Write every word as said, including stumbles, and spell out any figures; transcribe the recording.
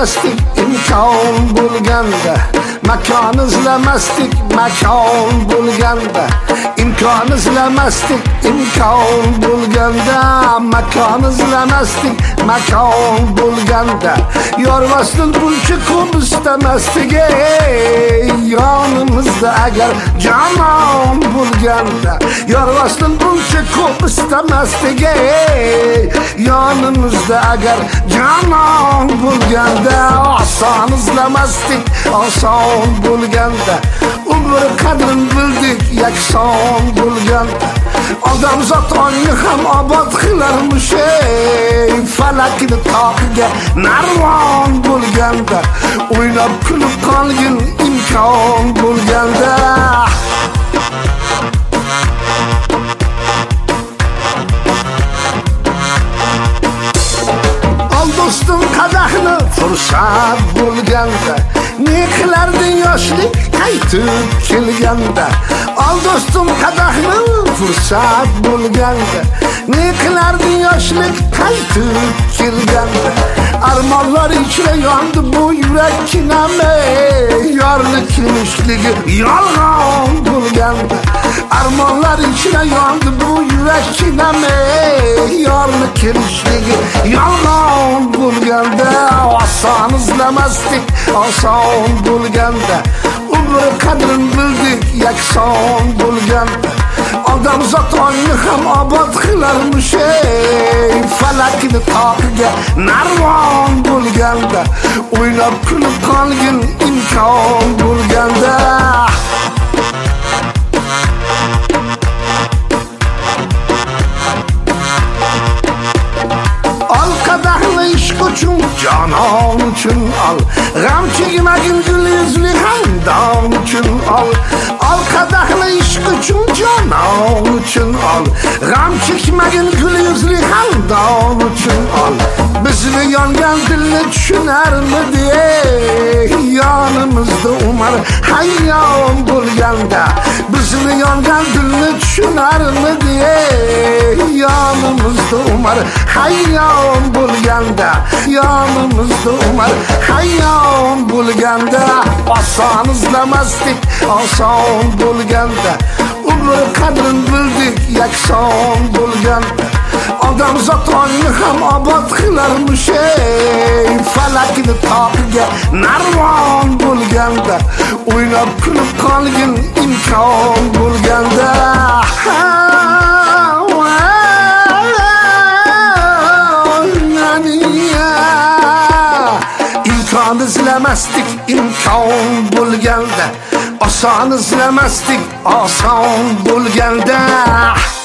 izlamasdik imkon bo'lganda, makon izlamasdik makon bo'lganda, imkon izlamasdik imkon bo'lganda, makon izlamasdik makon bo'lganda, yormasdan buncha ko'p istamasdik yonimizda agar jamon bo'lganda, yormasdan buncha ko'p istamasdik yonimizda agar jamon bo'lganda, oson izlamasdik oson bo'lganda, umr qadrin bildik yakson bo'lganda, odamzod ongni ham obod qilarmish falakni tog'iga narvon bo'lganda, o'ynab kulib qolgin imkon bo'lganda. Ol do'stim qadahni fursat bo'lganda, ne qilarding yoshlik qaytib kelganda. Ol do'stim qadahni fursat bo'lganda, ne qilarding yoshlik qaytib kelganda. Armonlar ichra yondi bu yurak kiname, yorlik kimishligi yolg'on bo'lganda. Armonlar ichra yondi bu yurak kiname, yorlik kimishligi yolg'on bo'lganda, oson izlamasdik oson bo'lganda, umr qadrin bildik yakson bo'lganda, odamzod ongni ham obod qilarmish falakni tog'iga narvon bo'lganda, o'ynab kulib qolgin imkon bo'lganda. Ol qadahni ishq uchun jonon uchun ol, g'am chekmagin gul yuzli hamdon uchun ol. Ol qadahni ishq uchun jonon uchun ol, g'am chekmagin gul yuzli hamdon uchun ol. Bizni yongan dilni tushunarmidi yonimizda umar hayyon bo'lganda, bizni yongan dilni tushunarmidi yonimizda umar hayyon bo'lganda, yonimizda umar hayyon bo'lganda, oson izlamasdik oson bo'lganda, umr qadrin bildik yakson bo'lganda, odamzod ongni ham obod qilarmish falakni tog'iga narvon bo'lganda, o'ynab kulib qolgin imkon bo'lganda. Imkon izlamasdik imkon bo'lganda, oson izlamasdik oson bo'lganda.